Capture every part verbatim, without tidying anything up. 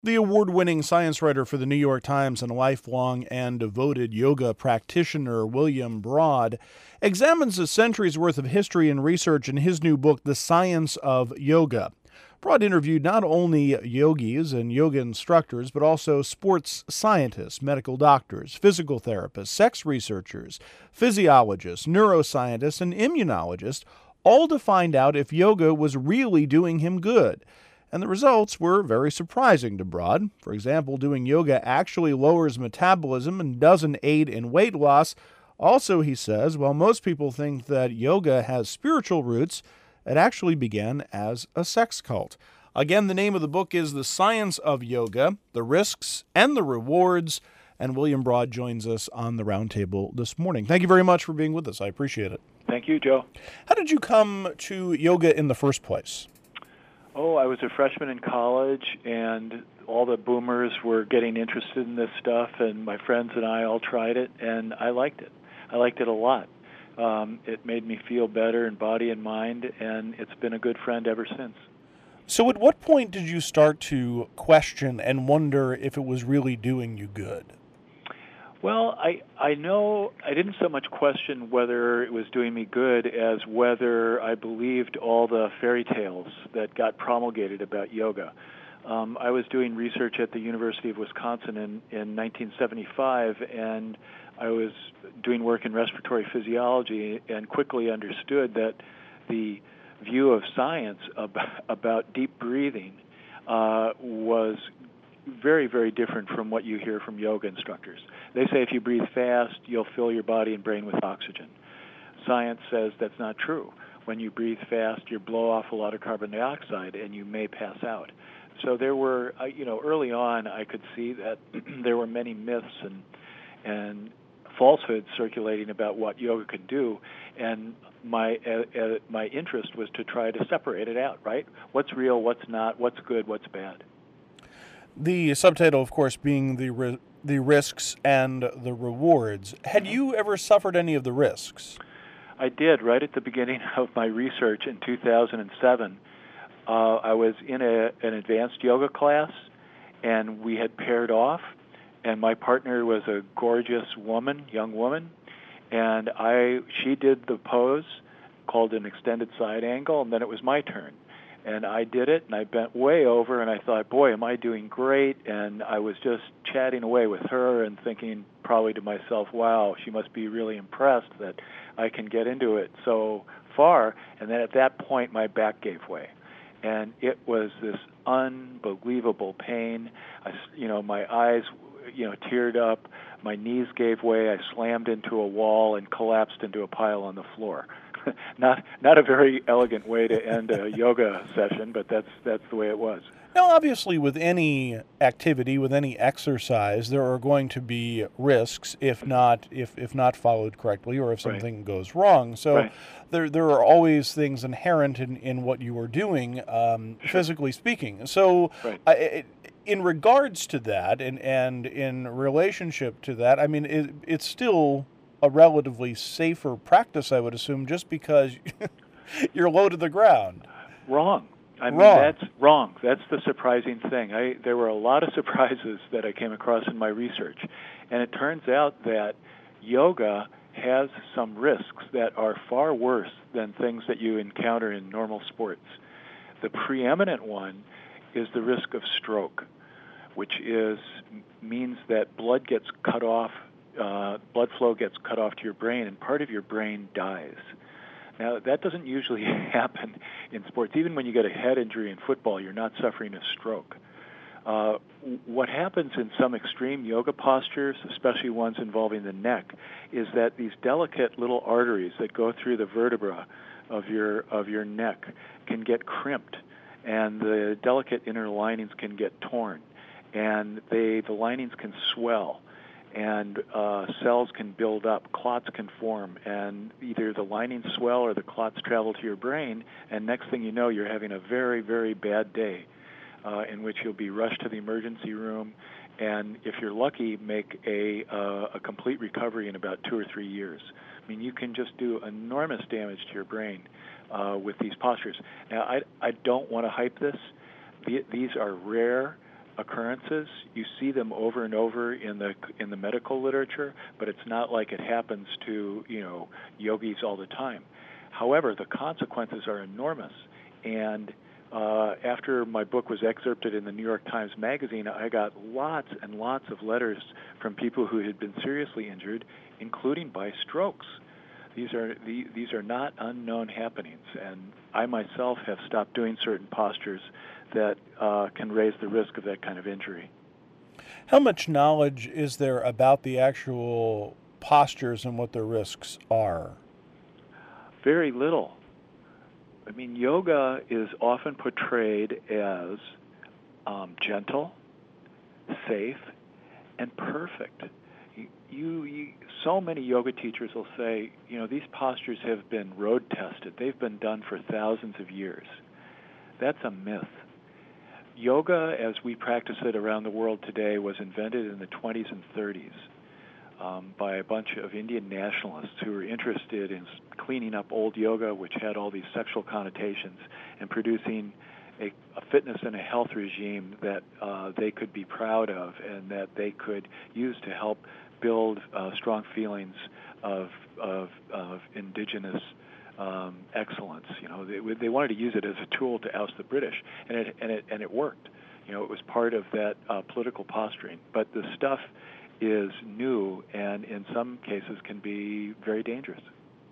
The award-winning science writer for the New York Times and lifelong and devoted yoga practitioner William Broad examines a century's worth of history and research in his new book, The Science of Yoga. Broad interviewed not only yogis and yoga instructors, but also sports scientists, medical doctors, physical therapists, sex researchers, physiologists, neuroscientists, and immunologists, all to find out if yoga was really doing him good. And the results were very surprising to Broad. For example, doing yoga actually lowers metabolism and doesn't aid in weight loss. Also, he says, while most people think that yoga has spiritual roots, it actually began as a sex cult. Again, the name of the book is The Science of Yoga, The Risks and the Rewards, and William Broad joins us on the roundtable this morning. Thank you very much for being with us. I appreciate it. Thank you, Joe. How did you come to yoga in the first place? Oh, I was a freshman in college, and all the boomers were getting interested in this stuff, and my friends and I all tried it, and I liked it. I liked it a lot. Um, it made me feel better in body and mind, and it's been a good friend ever since. So at what point did you start to question and wonder if it was really doing you good? Well, I I know I didn't so much question whether it was doing me good as whether I believed all the fairy tales that got promulgated about yoga. Um, I was doing research at the University of Wisconsin in, in nineteen seventy-five, and I was doing work in respiratory physiology and quickly understood that the view of science about, about deep breathing uh, was very, very different from what you hear from yoga instructors. They say if you breathe fast, you'll fill your body and brain with oxygen. Science says that's not true. When you breathe fast, you blow off a lot of carbon dioxide and you may pass out. So there were, uh, you know, early on I could see that there were many myths and and falsehoods circulating about what yoga could do, and my uh, uh, my interest was to try to separate it out, right? What's real, what's not, what's good, what's bad. The subtitle, of course, being the ri- the risks and the rewards. Had you ever suffered any of the risks? I did right at the beginning of my research in two thousand seven. Uh, I was in a, an advanced yoga class, and we had paired off, and my partner was a gorgeous woman, young woman, and I she did the pose called an extended side angle, and then it was my turn. And I did it, and I bent way over, and I thought, boy, am I doing great? And I was just chatting away with her and thinking probably to myself, wow, she must be really impressed that I can get into it so far. And then at that point, my back gave way. And it was this unbelievable pain. I, you know, my eyes, you know, teared up. My knees gave way. I slammed into a wall and collapsed into a pile on the floor. not not a very elegant way to end a yoga session, but that's that's the way it was. Now, obviously, with any activity, with any exercise, there are going to be risks if not if, if not followed correctly, or if Right. something goes wrong. So, Right. there there are always things inherent in, in what you are doing, um, Sure. physically speaking. So, Right. I, it, in regards to that, and and in relationship to that, I mean, it, it's still a relatively safer practice, I would assume, just because you're low to the ground. Wrong. I mean, Wrong. that's wrong. That's the surprising thing. I there were a lot of surprises that I came across in my research, and it turns out that yoga has some risks that are far worse than things that you encounter in normal sports. The preeminent one is the risk of stroke, which is means that blood gets cut off, uh, blood flow gets cut off to your brain, and part of your brain dies. Now, that doesn't usually happen in sports. Even when you get a head injury in football, you're not suffering a stroke. Uh, what happens in some extreme yoga postures, especially ones involving the neck, is that these delicate little arteries that go through the vertebra of your of your neck can get crimped, and the delicate inner linings can get torn, and they the linings can swell, and uh, cells can build up, clots can form, and either the linings swell or the clots travel to your brain, and next thing you know, you're having a very, very bad day uh, in which you'll be rushed to the emergency room, and if you're lucky, make a, uh, a complete recovery in about two or three years. I mean, you can just do enormous damage to your brain uh, with these postures. Now, I, I don't want to hype this. The, these are rare occurrences. You see them over and over in the in the medical literature, but it's not like it happens to, you know, yogis all the time. However, the consequences are enormous. And uh, after my book was excerpted in the New York Times Magazine, I got lots and lots of letters from people who had been seriously injured, including by strokes. These are the, these are not unknown happenings, and I myself have stopped doing certain postures that uh, can raise the risk of that kind of injury. How much knowledge is there about the actual postures and what the risks are? Very little. I mean, yoga is often portrayed as um, gentle, safe, and perfect. You, you, you, so many yoga teachers will say, you know, these postures have been road tested. They've been done for thousands of years. That's a myth. Yoga, as we practice it around the world today, was invented in the twenties and thirties um, by a bunch of Indian nationalists who were interested in cleaning up old yoga, which had all these sexual connotations, and producing a, a fitness and a health regime that uh, they could be proud of and that they could use to help build uh, strong feelings of, of, of indigenous um, excellence. You know, they, they wanted to use it as a tool to oust the British, and it and it and it worked. You know, it was part of that uh, political posturing. But the stuff is new, and in some cases can be very dangerous.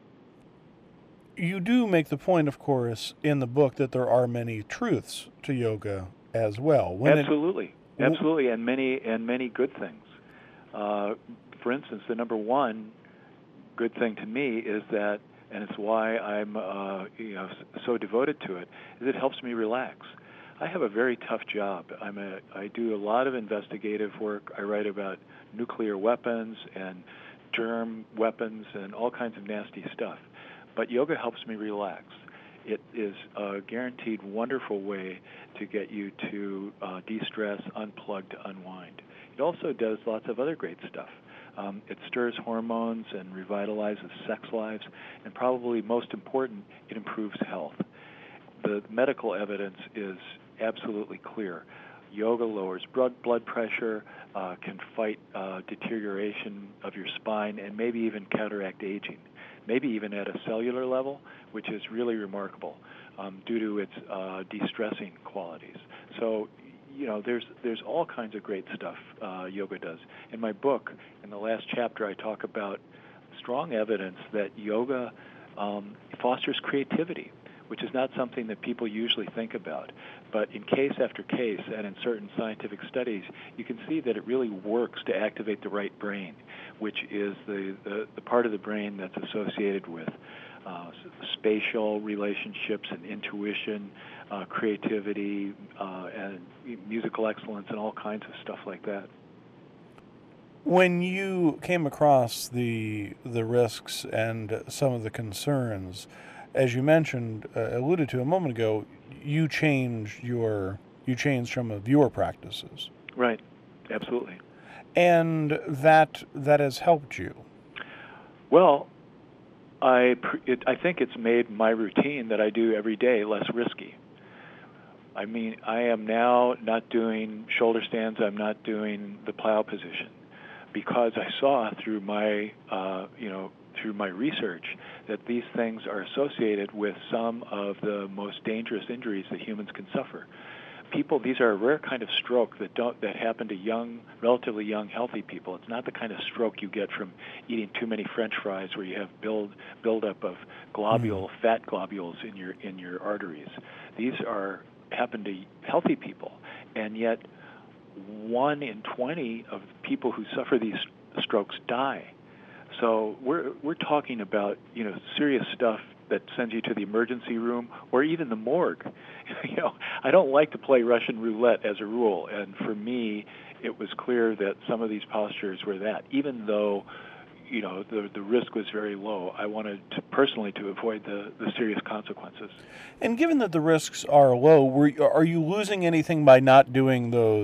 You do make the point, of course, in the book that there are many truths to yoga as well. When absolutely, it, absolutely, and many and many good things. Uh, for instance, the number one good thing to me is that, and it's why I'm uh, you know so devoted to it, is it helps me relax. I have a very tough job. I'm a I do a lot of investigative work. I write about nuclear weapons and germ weapons and all kinds of nasty stuff. But yoga helps me relax. It is a guaranteed wonderful way to get you to uh, de-stress, unplug, to unwind. It also does lots of other great stuff. Um, it stirs hormones and revitalizes sex lives, and probably most important, it improves health. The medical evidence is absolutely clear. Yoga lowers blood blood pressure, uh, can fight uh, deterioration of your spine, and maybe even counteract aging, maybe even at a cellular level, which is really remarkable um, due to its uh, de-stressing qualities. So, you know, there's there's all kinds of great stuff uh, yoga does. In my book, in the last chapter, I talk about strong evidence that yoga um, fosters creativity, which is not something that people usually think about. But in case after case, and in certain scientific studies, you can see that it really works to activate the right brain, which is the, the, the part of the brain that's associated with uh, spatial relationships and intuition, uh, creativity, uh, and musical excellence, and all kinds of stuff like that. When you came across the the risks and some of the concerns, as you mentioned, uh, alluded to a moment ago, you changed your you changed some of your practices. Right, absolutely. And that that has helped you. Well, I it, I think it's made my routine that I do every day less risky. I mean, I am now not doing shoulder stands. I'm not doing the plow position because I saw through my uh, you know. through my research that these things are associated with some of the most dangerous injuries that humans can suffer. People, these are a rare kind of stroke that don't that happen to young, relatively young, healthy people. It's not the kind of stroke you get from eating too many French fries, where you have build buildup of globule, mm. fat globules in your in your arteries. These are happen to healthy people, and yet one in twenty of people who suffer these strokes die. So we're we're talking about, you know, serious stuff that sends you to the emergency room or even the morgue. You know, I don't like to play Russian roulette as a rule, and for me, it was clear that some of these postures were that. Even though, you know, the the risk was very low, I wanted to, personally to avoid the, the serious consequences. And given that the risks are low, were, are you losing anything by not doing those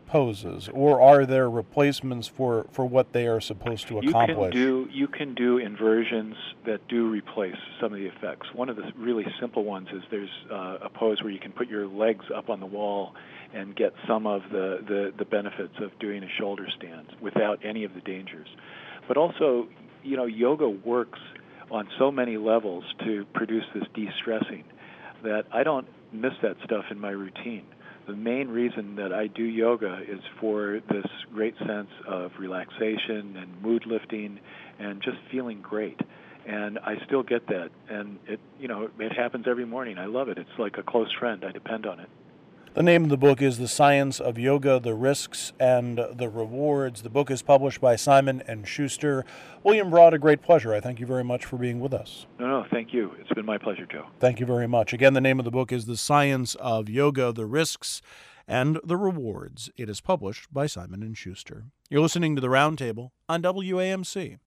poses, or are there replacements for, for what they are supposed to You accomplish? can do you can do inversions that do replace some of the effects. One of the really simple ones is there's uh, a pose where you can put your legs up on the wall and get some of the, the, the benefits of doing a shoulder stand without any of the dangers. But also, you know, yoga works on so many levels to produce this de-stressing that I don't miss that stuff in my routine. The main reason that I do yoga is for this great sense of relaxation and mood lifting and just feeling great. And I still get that. And it, you know, it happens every morning. I love it. It's like a close friend. I depend on it. The name of the book is The Science of Yoga, The Risks and the Rewards. The book is published by Simon and Schuster. William Broad, a great pleasure. I thank you very much for being with us. No, no, thank you. It's been my pleasure, Joe. Thank you very much. Again, the name of the book is The Science of Yoga, The Risks and the Rewards. It is published by Simon and Schuster. You're listening to The Roundtable on W A M C.